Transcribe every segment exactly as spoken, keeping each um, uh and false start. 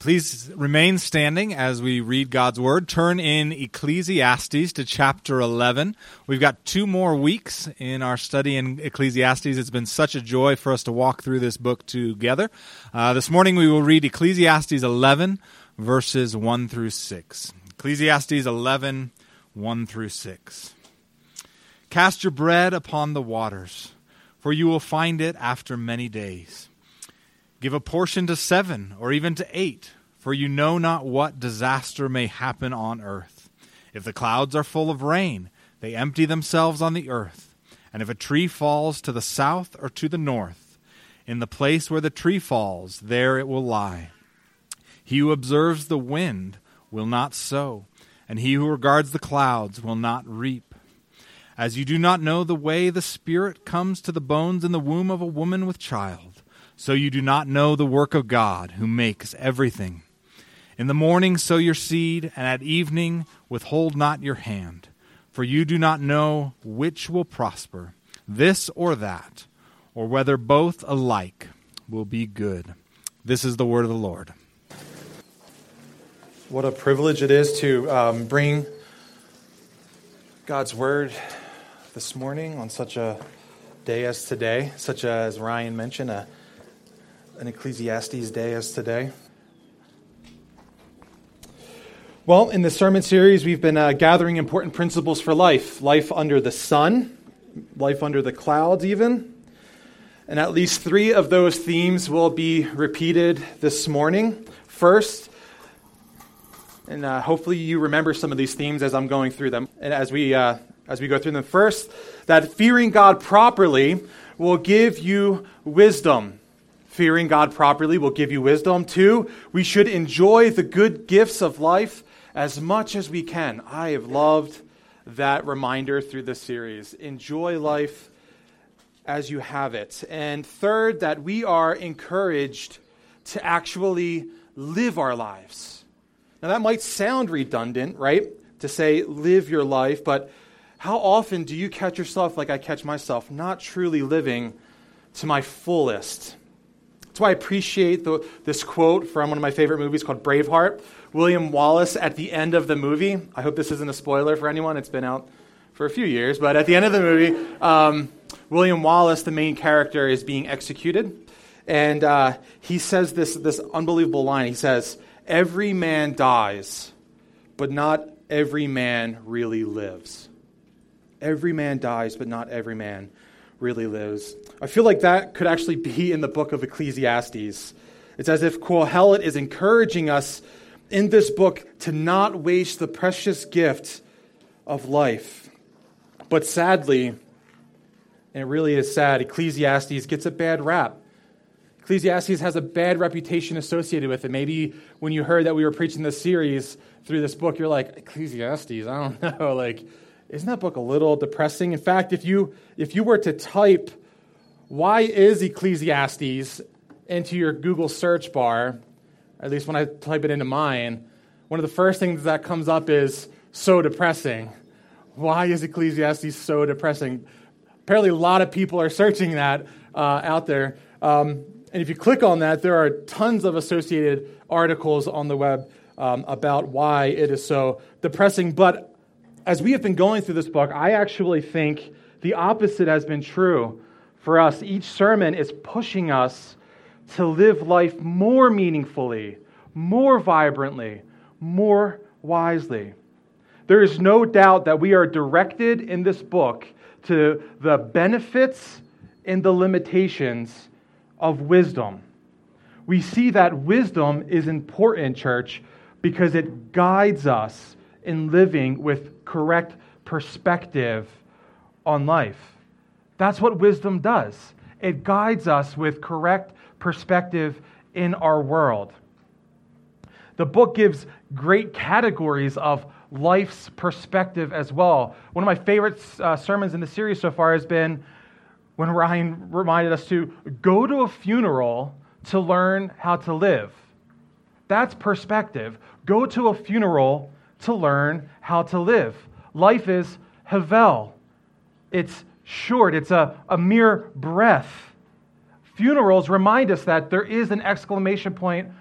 Please remain standing as we read God's Word. Turn in Ecclesiastes to chapter eleven. We've got two more weeks in our study in Ecclesiastes. It's been such a joy for us to walk through this book together. Uh, this morning we will read Ecclesiastes eleven, verses one through six. Ecclesiastes eleven, one through six. Cast your bread upon the waters, for you will find it after many days. Give a portion to seven, or even to eight, for you know not what disaster may happen on earth. If the clouds are full of rain, they empty themselves on the earth. And if a tree falls to the south or to the north, in the place where the tree falls, there it will lie. He who observes the wind will not sow, and he who regards the clouds will not reap. As you do not know the way the Spirit comes to the bones in the womb of a woman with child, so you do not know the work of God, who makes everything. In the morning sow your seed, and at evening withhold not your hand. For you do not know which will prosper, this or that, or whether both alike will be good. This is the word of the Lord. What a privilege it is to um, bring God's word this morning on such a day as today, such a, as Ryan mentioned, a an Ecclesiastes day as today. Well, in this sermon series, we've been uh, gathering important principles for life. Life under the sun, life under the clouds even. And at least three of those themes will be repeated this morning. First, and uh, hopefully you remember some of these themes as I'm going through them. And as we, uh, as we go through them, first, that fearing God properly will give you wisdom. Fearing God properly will give you wisdom. Two, we should enjoy the good gifts of life as much as we can. I have loved that reminder through this series. Enjoy life as you have it. And third, that we are encouraged to actually live our lives. Now that might sound redundant, right? To say live your life, but how often do you catch yourself, like I catch myself, not truly living to my fullest? That's why I appreciate the, this quote from one of my favorite movies called Braveheart. William Wallace at the end of the movie. I hope this isn't a spoiler for anyone. It's been out for a few years. But at the end of the movie, um, William Wallace, the main character, is being executed. And uh, he says this, this unbelievable line. He says, "Every man dies, but not every man really lives." Every man dies, but not every man really lives. I feel like that could actually be in the book of Ecclesiastes. It's as if Kohelet is encouraging us in this book to not waste the precious gift of life. But sadly, and it really is sad, Ecclesiastes gets a bad rap. Ecclesiastes has a bad reputation associated with it. Maybe when you heard that we were preaching this series through this book, you're like, Ecclesiastes, I don't know, like, isn't that book a little depressing? In fact, if you if you were to type, "Why is Ecclesiastes?" into your Google search bar, at least when I type it into mine, one of the first things that comes up is so depressing. Why is Ecclesiastes so depressing? Apparently a lot of people are searching that uh, out there. Um, and if you click on that, there are tons of associated articles on the web um, about why it is so depressing. But as we have been going through this book, I actually think the opposite has been true for us. Each sermon is pushing us to live life more meaningfully, more vibrantly, more wisely. There is no doubt that we are directed in this book to the benefits and the limitations of wisdom. We see that wisdom is important, church, because it guides us in living with correct perspective on life. That's what wisdom does. It guides us with correct perspective in our world. The book gives great categories of life's perspective as well. One of my favorite uh, sermons in the series so far has been when Ryan reminded us to go to a funeral to learn how to live. That's perspective. Go to a funeral to learn how to live. Life is havel. It's short. It's a, a mere breath. Funerals remind us that there is an exclamation point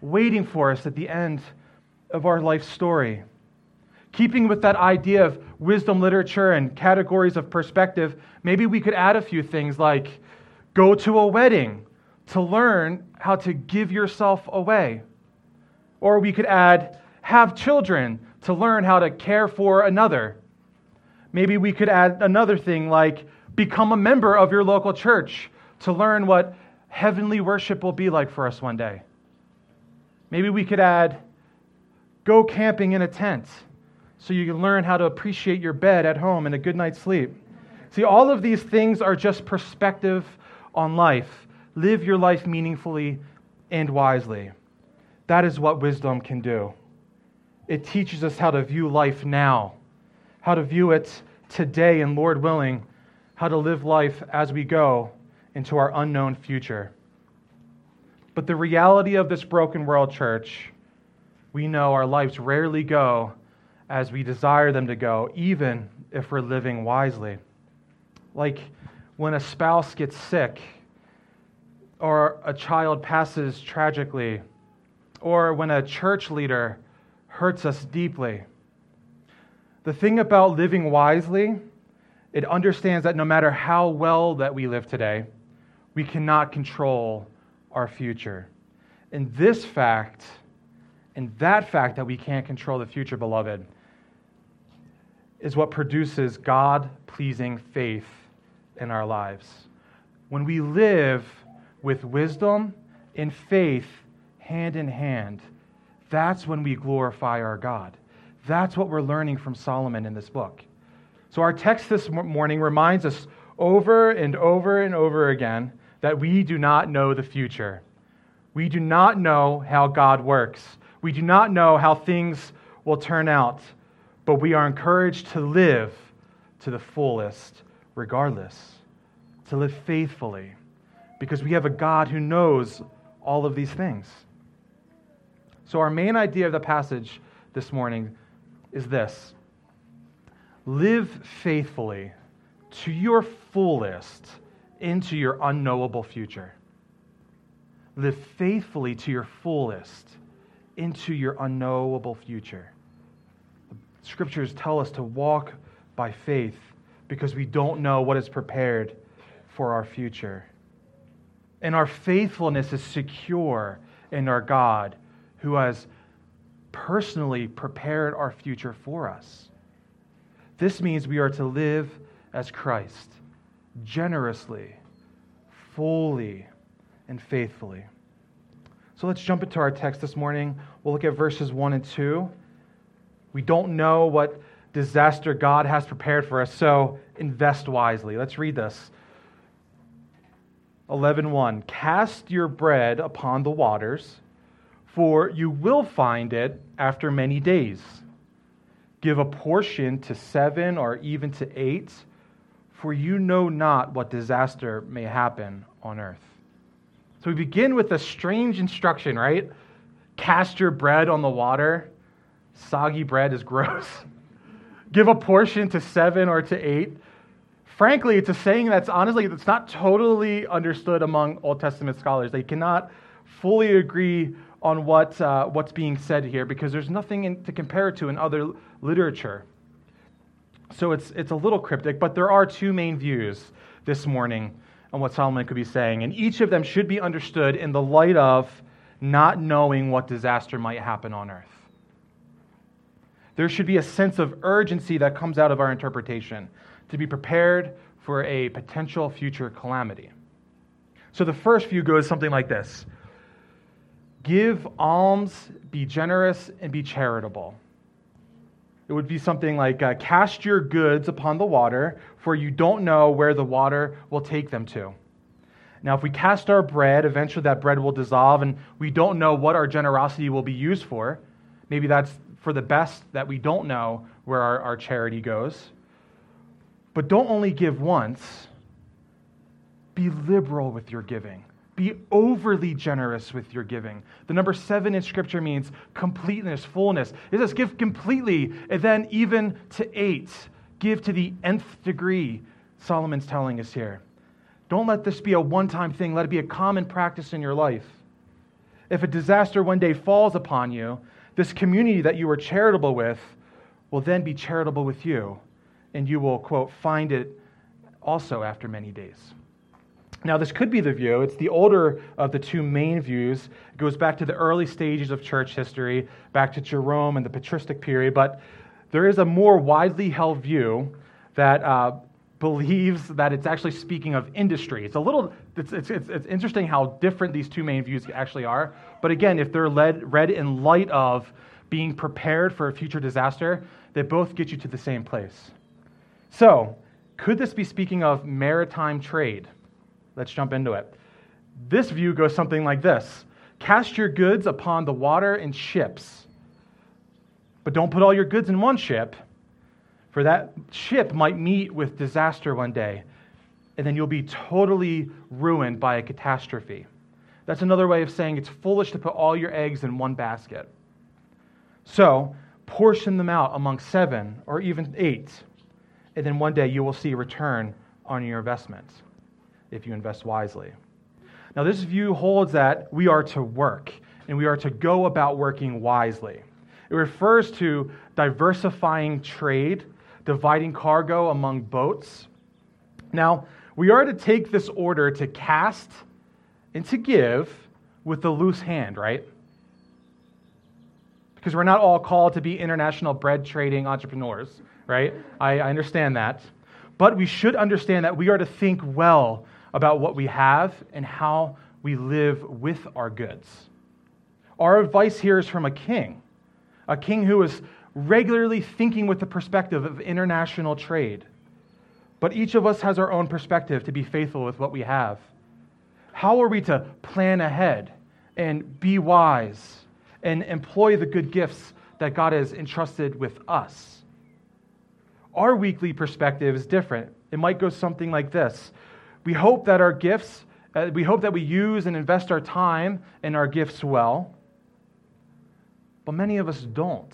waiting for us at the end of our life story. Keeping with that idea of wisdom literature and categories of perspective, maybe we could add a few things like go to a wedding to learn how to give yourself away. Or we could add have children to learn how to care for another. Maybe we could add another thing like become a member of your local church to learn what heavenly worship will be like for us one day. Maybe we could add go camping in a tent so you can learn how to appreciate your bed at home and a good night's sleep. See, all of these things are just perspective on life. Live your life meaningfully and wisely. That is what wisdom can do. It teaches us how to view life now, how to view it today, and Lord willing, how to live life as we go into our unknown future. But the reality of this broken world, church, we know our lives rarely go as we desire them to go, even if we're living wisely. Like when a spouse gets sick, or a child passes tragically, or when a church leader hurts us deeply. The thing about living wisely, it understands that no matter how well that we live today, we cannot control our future. And this fact, and that fact that we can't control the future, beloved, is what produces God-pleasing faith in our lives. When we live with wisdom and faith hand in hand, that's when we glorify our God. That's what we're learning from Solomon in this book. So our text this morning reminds us over and over and over again that we do not know the future. We do not know how God works. We do not know how things will turn out, but we are encouraged to live to the fullest regardless, to live faithfully, because we have a God who knows all of these things. So our main idea of the passage this morning is this: live faithfully to your fullest into your unknowable future. Live faithfully to your fullest into your unknowable future. The scriptures tell us to walk by faith because we don't know what is prepared for our future. And our faithfulness is secure in our God who has personally prepared our future for us. This means we are to live as Christ, generously, fully, and faithfully. So let's jump into our text this morning. We'll look at verses one and two. We don't know what disaster God has prepared for us, so invest wisely. Let's read this. eleven one, cast your bread upon the waters, for you will find it after many days. Give a portion to seven or even to eight, for you know not what disaster may happen on earth. So we begin with a strange instruction, right? Cast your bread on the water. Soggy bread is gross. Give a portion to seven or to eight. Frankly, it's a saying that's honestly, it's not totally understood among Old Testament scholars. They cannot fully agree on what uh, what's being said here because there's nothing in, to compare it to in other literature. So it's it's a little cryptic, but there are two main views this morning on what Solomon could be saying, and each of them should be understood in the light of not knowing what disaster might happen on earth. There should be a sense of urgency that comes out of our interpretation to be prepared for a potential future calamity. So the first view goes something like this: give alms, be generous, and be charitable. It would be something like, uh, cast your goods upon the water, for you don't know where the water will take them to. Now, if we cast our bread, eventually that bread will dissolve, and we don't know what our generosity will be used for. Maybe that's for the best that we don't know where our, our charity goes. But don't only give once. Be liberal with your giving. Be overly generous with your giving. The number seven in Scripture means completeness, fullness. It says give completely, and then even to eight. Give to the nth degree, Solomon's telling us here. Don't let this be a one-time thing. Let it be a common practice in your life. If a disaster one day falls upon you, this community that you were charitable with will then be charitable with you, and you will, quote, find it also after many days. Now, this could be the view. It's the older of the two main views. It goes back to the early stages of church history, back to Jerome and the patristic period, but there is a more widely held view that uh, believes that it's actually speaking of industry. It's a little, it's, it's, it's, it's interesting how different these two main views actually are, but again, if they're led, read in light of being prepared for a future disaster, they both get you to the same place. So, could this be speaking of maritime trade? Let's jump into it. This view goes something like this. Cast your goods upon the water in ships, but don't put all your goods in one ship, for that ship might meet with disaster one day, and then you'll be totally ruined by a catastrophe. That's another way of saying it's foolish to put all your eggs in one basket. So, portion them out among seven or even eight, and then one day you will see a return on your investment if you invest wisely. Now, this view holds that we are to work, and we are to go about working wisely. It refers to diversifying trade, dividing cargo among boats. Now, we are to take this order to cast and to give with the loose hand, right? Because we're not all called to be international bread trading entrepreneurs, right? I, I understand that. But we should understand that we are to think well about what we have and how we live with our goods. Our advice here is from a king, a king who is regularly thinking with the perspective of international trade. But each of us has our own perspective to be faithful with what we have. How are we to plan ahead and be wise and employ the good gifts that God has entrusted with us? Our weekly perspective is different. It might go something like this. We hope that our gifts, uh, we hope that we use and invest our time and our gifts well, but many of us don't.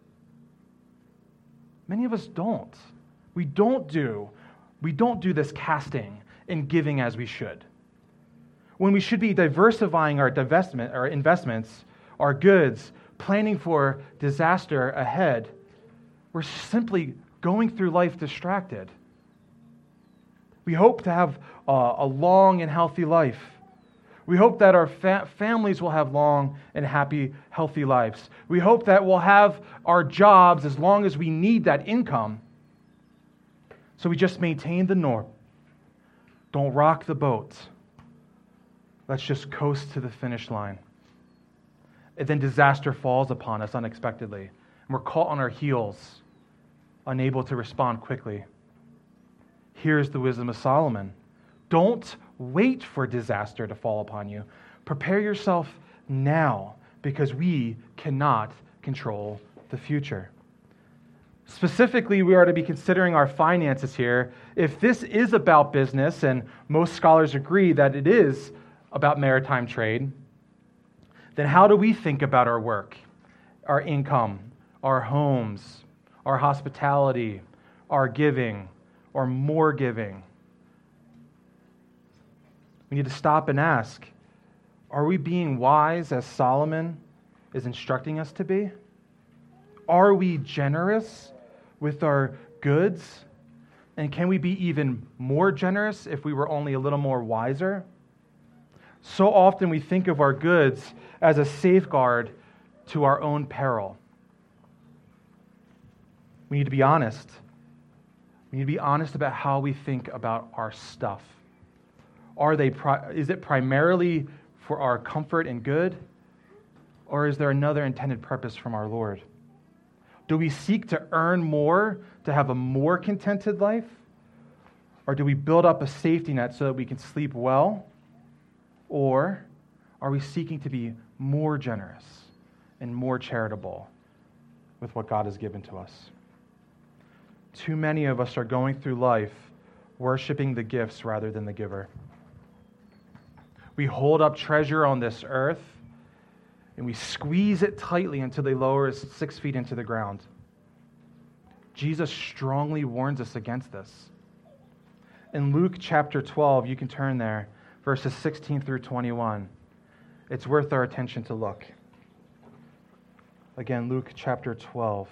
Many of us don't. We don't do, we don't do this casting and giving as we should. When we should be diversifying our divestment, our investments, our goods, planning for disaster ahead, we're simply going through life distracted. We hope to have a, a long and healthy life. We hope that our fa- families will have long and happy, healthy lives. We hope that we'll have our jobs as long as we need that income. So we just maintain the norm. Don't rock the boat. Let's just coast to the finish line. And then disaster falls upon us unexpectedly, and we're caught on our heels, unable to respond quickly. Here's the wisdom of Solomon. Don't wait for disaster to fall upon you. Prepare yourself now, because we cannot control the future. Specifically, we are to be considering our finances here. If this is about business, and most scholars agree that it is about maritime trade, then how do we think about our work, our income, our homes, our hospitality, our giving, or more giving? We need to stop and ask, are we being wise as Solomon is instructing us to be? Are we generous with our goods? And can we be even more generous if we were only a little more wiser? So often we think of our goods as a safeguard to our own peril. We need to be honest. We need to be honest about how we think about our stuff. Are they? Is it primarily for our comfort and good? Or is there another intended purpose from our Lord? Do we seek to earn more to have a more contented life? Or do we build up a safety net so that we can sleep well? Or are we seeking to be more generous and more charitable with what God has given to us? Too many of us are going through life worshiping the gifts rather than the giver. We hold up treasure on this earth and we squeeze it tightly until they lower us six feet into the ground. Jesus strongly warns us against this. In Luke chapter twelve, you can turn there, verses sixteen through twenty-one. it's worth our attention to look. Again, Luke chapter twelve.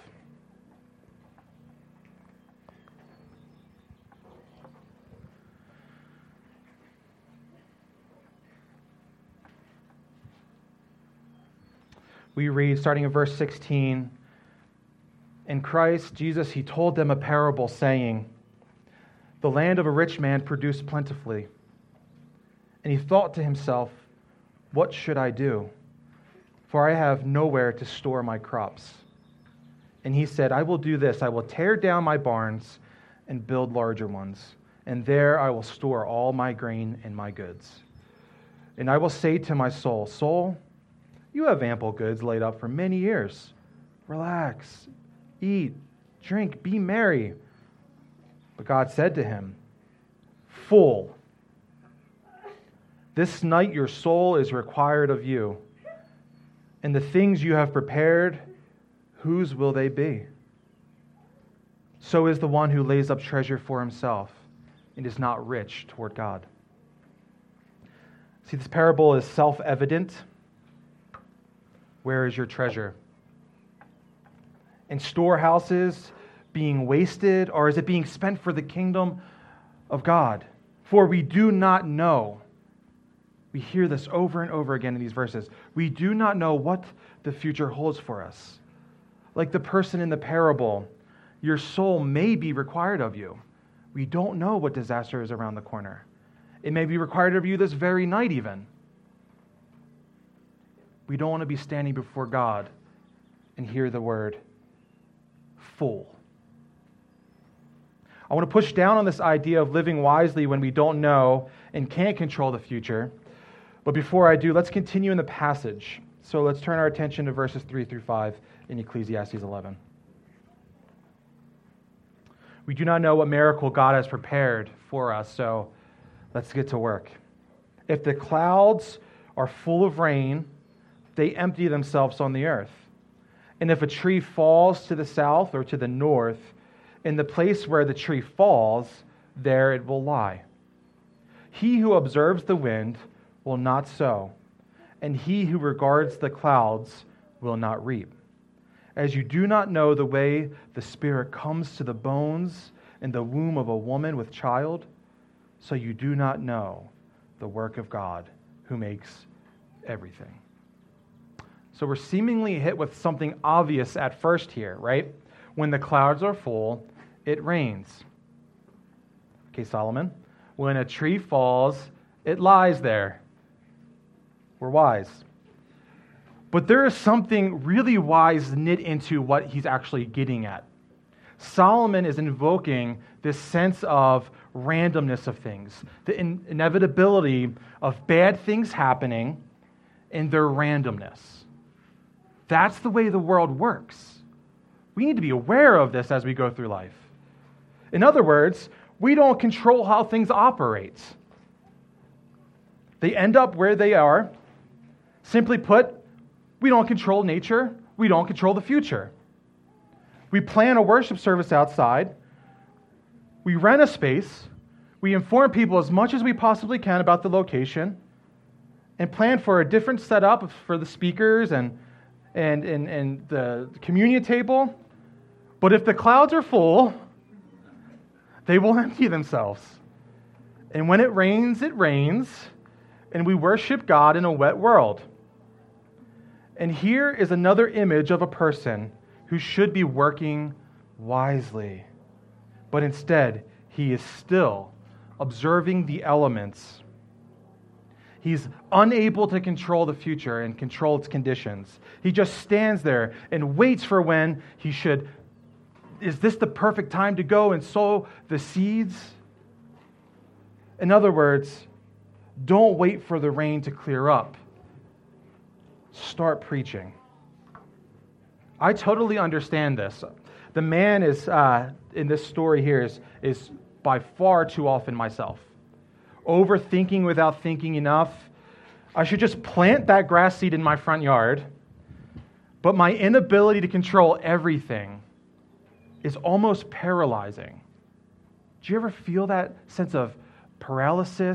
We read, starting in verse sixteen, in Christ, Jesus, he told them a parable saying, the land of a rich man produced plentifully. And he thought to himself, what should I do? For I have nowhere to store my crops. And he said, I will do this. I will tear down my barns and build larger ones. And there I will store all my grain and my goods. And I will say to my soul, soul, you have ample goods laid up for many years. Relax, eat, drink, be merry. But God said to him, fool, this night your soul is required of you, and the things you have prepared, whose will they be? So is the one who lays up treasure for himself and is not rich toward God. See, this parable is self-evident. Where is your treasure? In storehouses being wasted, or is it being spent for the kingdom of God? For we do not know. We hear this over and over again in these verses. We do not know what the future holds for us. Like the person in the parable, your soul may be required of you. We don't know what disaster is around the corner. It may be required of you this very night even. We don't want to be standing before God and hear the word fool. I want to push down on this idea of living wisely when we don't know and can't control the future. But before I do, let's continue in the passage. So let's turn our attention to verses three through five in Ecclesiastes eleven. We do not know what miracle God has prepared for us, so let's get to work. If the clouds are full of rain, they empty themselves on the earth. And if a tree falls to the south or to the north, in the place where the tree falls, there it will lie. He who observes the wind will not sow, and he who regards the clouds will not reap. As you do not know the way the Spirit comes to the bones in the womb of a woman with child, so you do not know the work of God who makes everything. So we're seemingly hit with something obvious at first here, right? When the clouds are full, it rains. Okay, Solomon. When a tree falls, it lies there. We're wise. But there is something really wise knit into what he's actually getting at. Solomon is invoking this sense of randomness of things, the in- inevitability of bad things happening and their randomness. That's the way the world works. We need to be aware of this as we go through life. In other words, we don't control how things operate. They end up where they are. Simply put, we don't control nature. We don't control the future. We plan a worship service outside. We rent a space. We inform people as much as we possibly can about the location and plan for a different setup for the speakers and, and, and, and the communion table. But if the clouds are full, they will empty themselves. And when it rains, it rains, and we worship God in a wet world. And here is another image of a person who should be working wisely. But instead, he is still observing the elements. He's unable to control the future and control its conditions. He just stands there and waits for when he should. Is this the perfect time to go and sow the seeds? In other words, don't wait for the rain to clear up. Start preaching. I totally understand this. The man is uh, in this story here is, is by far too often myself. Overthinking without thinking enough. I should just plant that grass seed in my front yard. But my inability to control everything is almost paralyzing. Do you ever feel that sense of paralysis,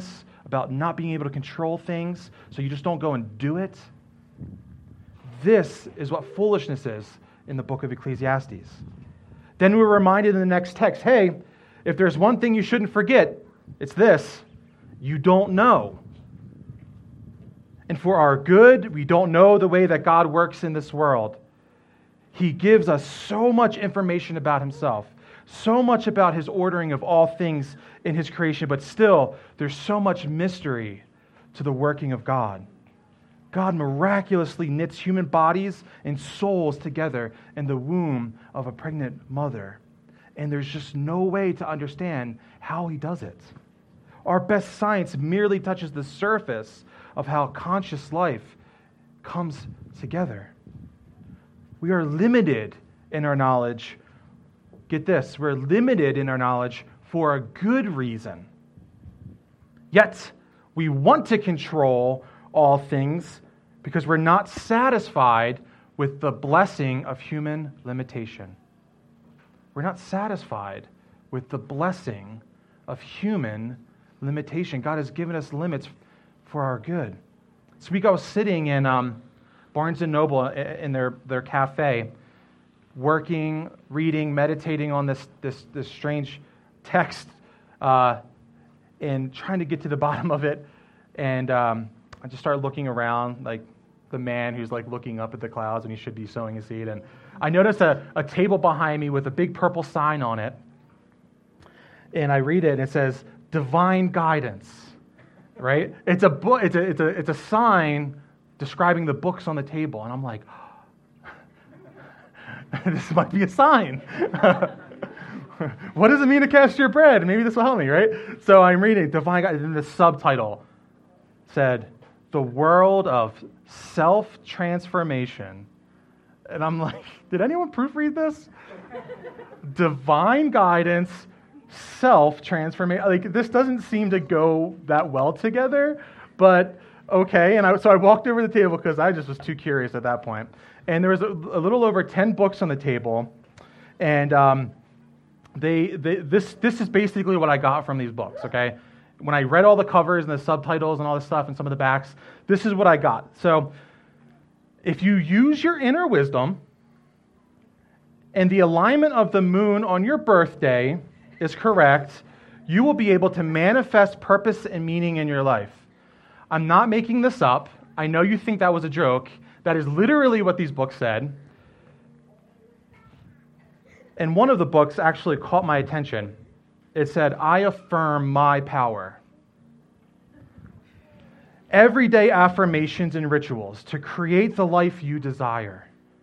about not being able to control things, so you just don't go and do it. This is what foolishness is in the book of Ecclesiastes. Then we're reminded in the next text, hey, if there's one thing you shouldn't forget, it's this: you don't know. And for our good, we don't know the way that God works in this world. He gives us so much information about himself, so much about his ordering of all things in his creation, but still, there's so much mystery to the working of God. God miraculously knits human bodies and souls together in the womb of a pregnant mother. And there's just no way to understand how he does it. Our best science merely touches the surface of how conscious life comes together. We are limited in our knowledge. Get this, we're limited in our knowledge for a good reason. Yet, we want to control all things because we're not satisfied with the blessing of human limitation. We're not satisfied with the blessing of human limitation. God has given us limits for our good. This week I was sitting in um, Barnes and Noble in their, their cafe, working, reading, meditating on this this, this strange text, uh, and trying to get to the bottom of it. And um, I just started looking around, like the man who's like looking up at the clouds and he should be sowing a seed. And I noticed a, a table behind me with a big purple sign on it. And I read it and it says, Divine Guidance, right? It's a book, it's a, it's a, it's a sign describing the books on the table. And I'm like, this might be a sign. What does it mean to cast your bread? Maybe this will help me, right? So I'm reading Divine Guidance, and the subtitle said, The World of Self-Transformation. And I'm like, did anyone proofread this? Divine Guidance, Self-Transformation. Like, this doesn't seem to go that well together, but okay. And I, so I walked over to the table because I just was too curious at that point. And there was a, a little over ten books on the table, and um, they, they this this is basically what I got from these books. Okay, when I read all the covers and the subtitles and all this stuff and some of the backs, this is what I got. So, if you use your inner wisdom, and the alignment of the moon on your birthday is correct, you will be able to manifest purpose and meaning in your life. I'm not making this up. I know you think that was a joke. That is literally what these books said. And one of the books actually caught my attention. It said, I affirm my power. Everyday affirmations and rituals to create the life you desire.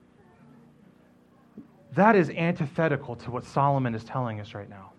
That is antithetical to what Solomon is telling us right now.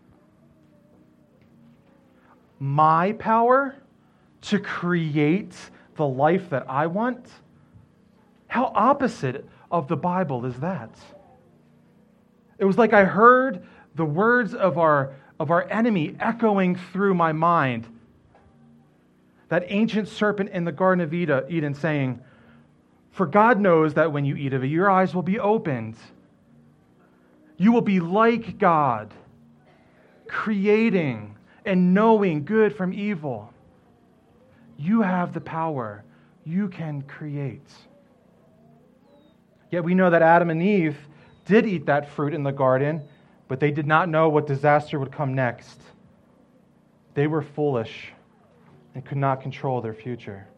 My power to create the life that I want? How opposite of the Bible is that? It was like I heard the words of our, of our enemy echoing through my mind. That ancient serpent in the Garden of Eden saying, For God knows that when you eat of it, your eyes will be opened. You will be like God, creating and knowing good from evil. You have the power. You can create. Yet we know that Adam and Eve did eat that fruit in the garden, but they did not know what disaster would come next. They were foolish and could not control their future.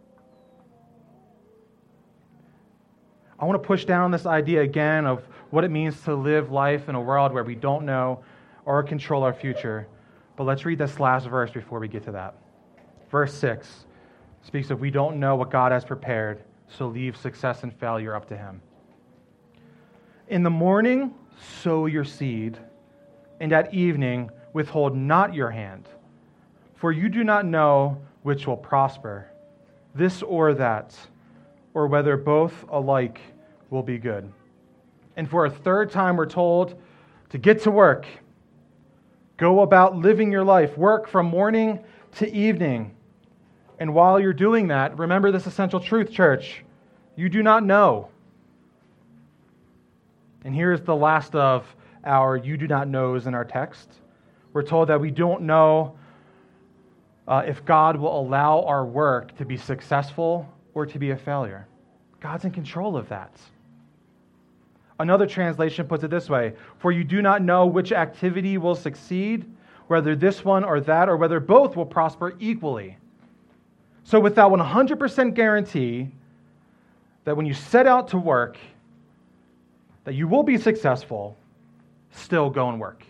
I want to push down this idea again of what it means to live life in a world where we don't know or control our future. But let's read this last verse before we get to that. Verse six speaks of we don't know what God has prepared, so leave success and failure up to Him. In the morning, sow your seed, and at evening, withhold not your hand. For you do not know which will prosper, this or that, or whether both alike will be good. And for a third time, we're told to get to work. Go about living your life. Work from morning to evening. And while you're doing that, remember this essential truth, church. You do not know. And here's the last of our you do not knows in our text. We're told that we don't know uh, if God will allow our work to be successful or to be a failure. God's in control of that. Another translation puts it this way, for you do not know which activity will succeed, whether this one or that, or whether both will prosper equally. So with that one hundred percent guarantee that when you set out to work, that you will be successful, still go and work.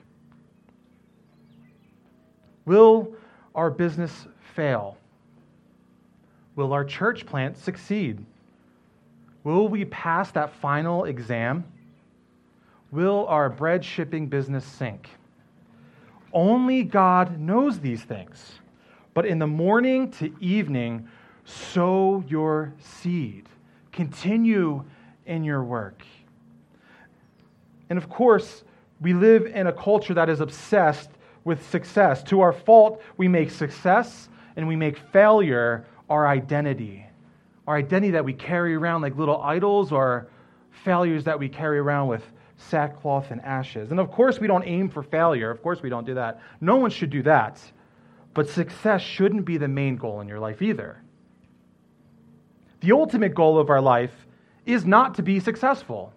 Will our business fail? Will our church plant succeed? Will we pass that final exam? Will our bread shipping business sink? Only God knows these things. But in the morning to evening, sow your seed. Continue in your work. And of course, we live in a culture that is obsessed with success. To our fault, we make success and we make failure our identity. Our identity that we carry around like little idols, or failures that we carry around with sackcloth and ashes. And of course, we don't aim for failure. Of course, we don't do that. No one should do that. But success shouldn't be the main goal in your life either. The ultimate goal of our life is not to be successful.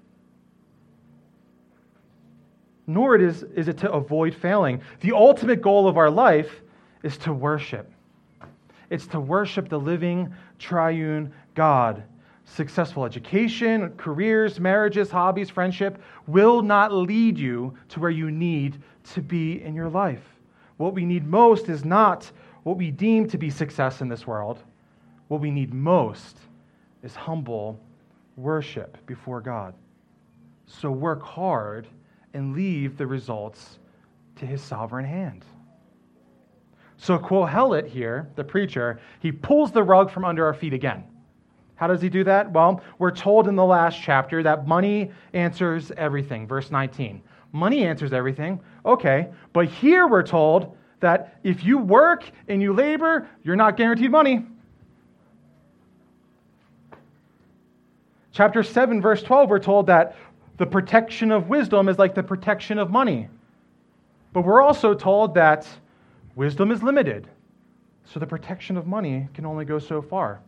Nor it is, is it to avoid failing. The ultimate goal of our life is to worship. It's to worship the living, triune God. Successful education, careers, marriages, hobbies, friendship will not lead you to where you need to be in your life. What we need most is not what we deem to be success in this world. What we need most is humble worship before God. So work hard and leave the results to his sovereign hand. So Kohelet here, the preacher, he pulls the rug from under our feet again. How does he do that? Well, we're told in the last chapter that money answers everything. Verse nineteen. Money answers everything. Okay, but here we're told that if you work and you labor, you're not guaranteed money. Chapter seven, verse twelve, we're told that the protection of wisdom is like the protection of money. But we're also told that wisdom is limited, so the protection of money can only go so far.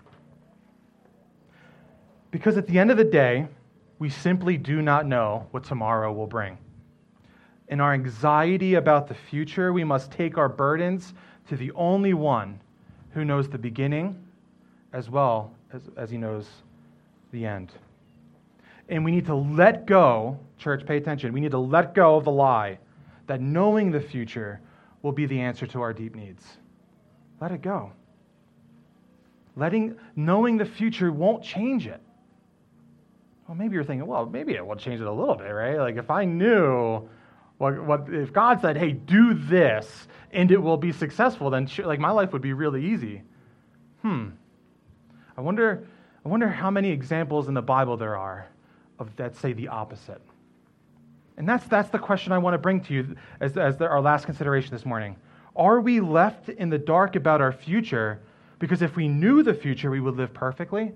Because at the end of the day, we simply do not know what tomorrow will bring. In our anxiety about the future, we must take our burdens to the only one who knows the beginning as well as, as he knows the end. And we need to let go, church, pay attention, we need to let go of the lie that knowing the future will be the answer to our deep needs. Let it go. Letting, knowing the future won't change it. Well, maybe you're thinking, well, maybe it will change it a little bit, right? Like if I knew, what, what if God said, hey, do this, and it will be successful, then like my life would be really easy. Hmm. I wonder, I wonder how many examples in the Bible there are of that say the opposite. And that's that's the question I want to bring to you as, as the, our last consideration this morning. Are we left in the dark about our future because if we knew the future, we would live perfectly?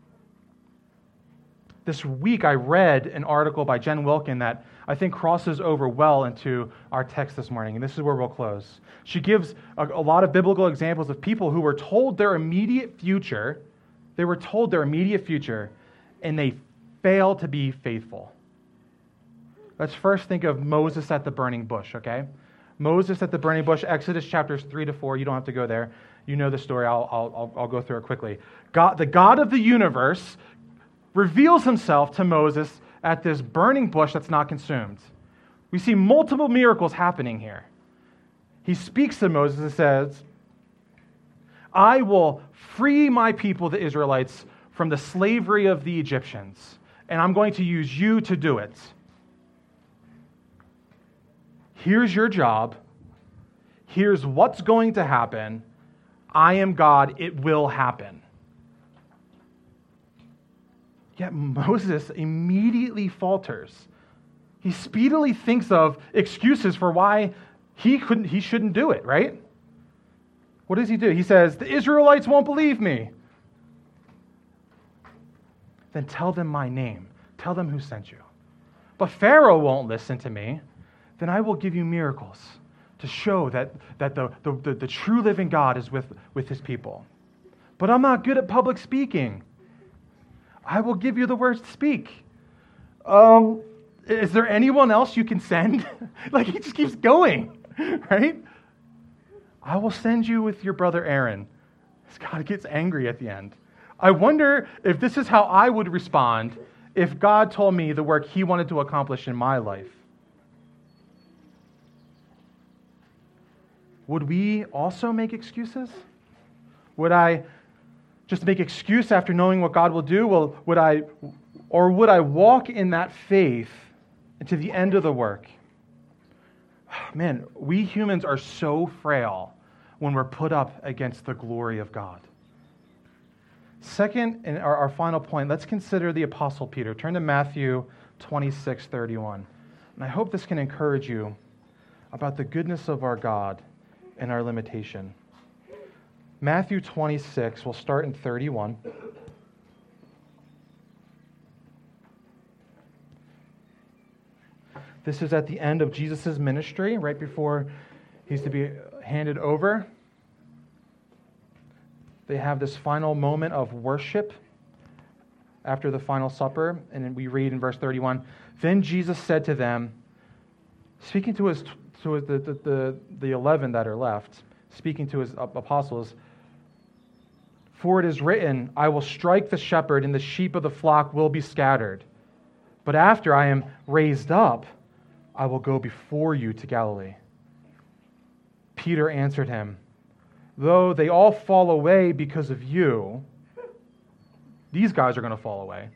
This week I read an article by Jen Wilkin that I think crosses over well into our text this morning, and this is where we'll close. She gives a, a lot of biblical examples of people who were told their immediate future, they were told their immediate future, and they failed to be faithful. Let's first think of Moses at the burning bush, okay? Moses at the burning bush, Exodus chapters three to four, you don't have to go there. You know the story, I'll, I'll, I'll go through it quickly. God, the God of the universe reveals himself to Moses at this burning bush that's not consumed. We see multiple miracles happening here. He speaks to Moses and says, I will free my people, the Israelites, from the slavery of the Egyptians, and I'm going to use you to do it. Here's your job. Here's what's going to happen. I am God. It will happen. Yet Moses immediately falters. He speedily thinks of excuses for why he couldn't, he shouldn't do it, right? What does he do? He says, the Israelites won't believe me. Then tell them my name. Tell them who sent you. But Pharaoh won't listen to me. Then I will give you miracles to show that, that the, the, the, the true living God is with, with his people. But I'm not good at public speaking. I will give you the words to speak. Um, is there anyone else you can send? Like, he just keeps going, right? I will send you with your brother Aaron. God gets angry at the end. I wonder if this is how I would respond if God told me the work he wanted to accomplish in my life. Would we also make excuses? Would I just make excuse after knowing what God will do? Well, would I, or would I walk in that faith to the end of the work? Man, we humans are so frail when we're put up against the glory of God. Second, and our, our final point, let's consider the Apostle Peter. Turn to Matthew twenty-six thirty-one. And I hope this can encourage you about the goodness of our God and our limitation. Matthew twenty-six, we'll start in thirty-one. This is at the end of Jesus' ministry, right before he's to be handed over. They have this final moment of worship after the final supper, and then we read in verse thirty-one, "Then Jesus said to them," speaking to his to the, the, the, the eleven that are left, speaking to his apostles, "For it is written, I will strike the shepherd, and the sheep of the flock will be scattered. But after I am raised up, I will go before you to Galilee." Peter answered him, "Though they all fall away because of you," these guys are going to fall away,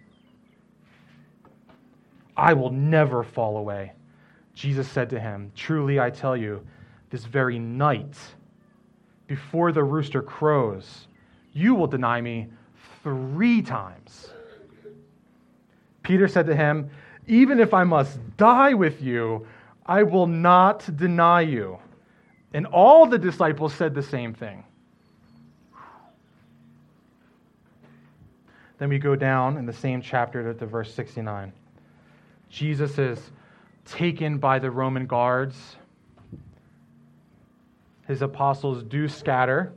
"I will never fall away." Jesus said to him, "Truly I tell you, this very night, before the rooster crows, you will deny me three times." Peter said to him, "Even if I must die with you, I will not deny you." And all the disciples said the same thing. Then we go down in the same chapter to, to verse sixty-nine. Jesus is taken by the Roman guards. His apostles do scatter.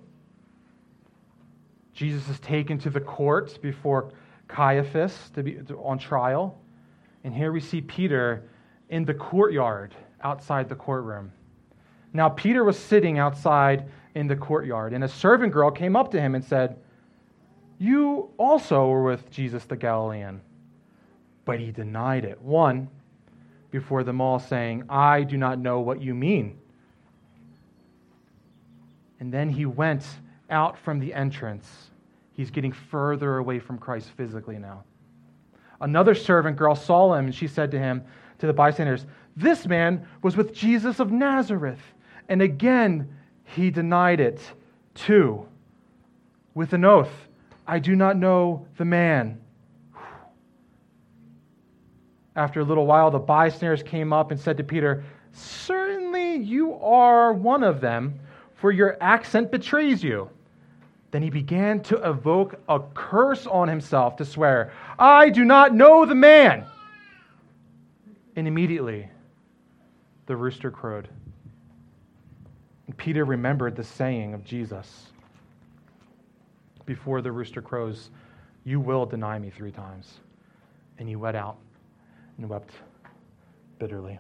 Jesus is taken to the court before Caiaphas to be to, on trial. And here we see Peter in the courtyard outside the courtroom. Now Peter was sitting outside in the courtyard, and a servant girl came up to him and said, "You also were with Jesus the Galilean." But he denied it, one, before them all, saying, "I do not know what you mean." And then he went out from the entrance. He's getting further away from Christ physically now. Another servant girl saw him, and she said to him, to the bystanders, "This man was with Jesus of Nazareth." And again, he denied it, too, with an oath, "I do not know the man." After a little while, the bystanders came up and said to Peter, "Certainly you are one of them, for your accent betrays you." Then he began to evoke a curse on himself to swear, "I do not know the man." And immediately, the rooster crowed. And Peter remembered the saying of Jesus, "Before the rooster crows, you will deny me three times." And he went out and wept bitterly.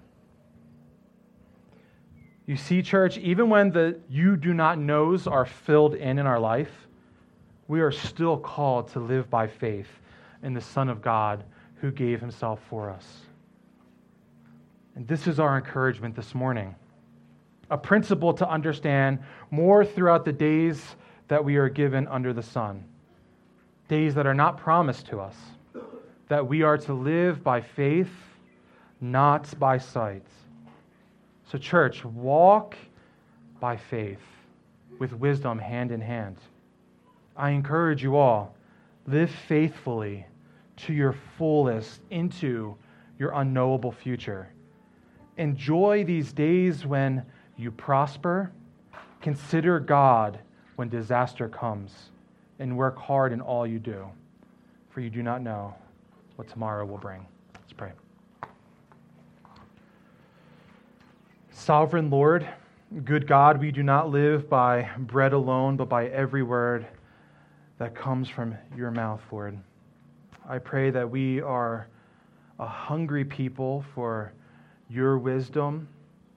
You see, church, even when the you do not knows are filled in in our life, we are still called to live by faith in the Son of God who gave himself for us. And this is our encouragement this morning. A principle to understand more throughout the days that we are given under the sun. Days that are not promised to us. That we are to live by faith, not by sight. So church, walk by faith with wisdom hand in hand. I encourage you all, live faithfully to your fullest into your unknowable future. Enjoy these days when you prosper. Consider God when disaster comes, and work hard in all you do, for you do not know what tomorrow will bring. Let's pray. Sovereign Lord, Good God, we do not live by bread alone, but by every word that comes from your mouth, Lord. I pray that we are a hungry people for your wisdom,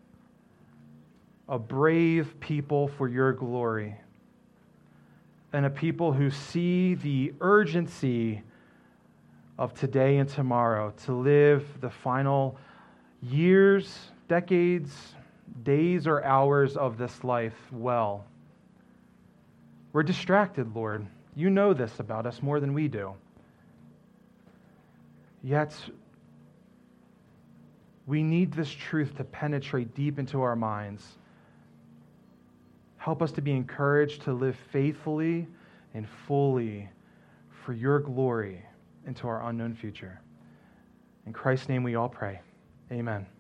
a brave people for your glory, and a people who see the urgency of today and tomorrow to live the final years, decades, days, or hours of this life well. We're distracted, Lord. You know this about us more than we do. Yet, we need this truth to penetrate deep into our minds. Help us to be encouraged to live faithfully and fully for your glory into our unknown future. In Christ's name we all pray. Amen.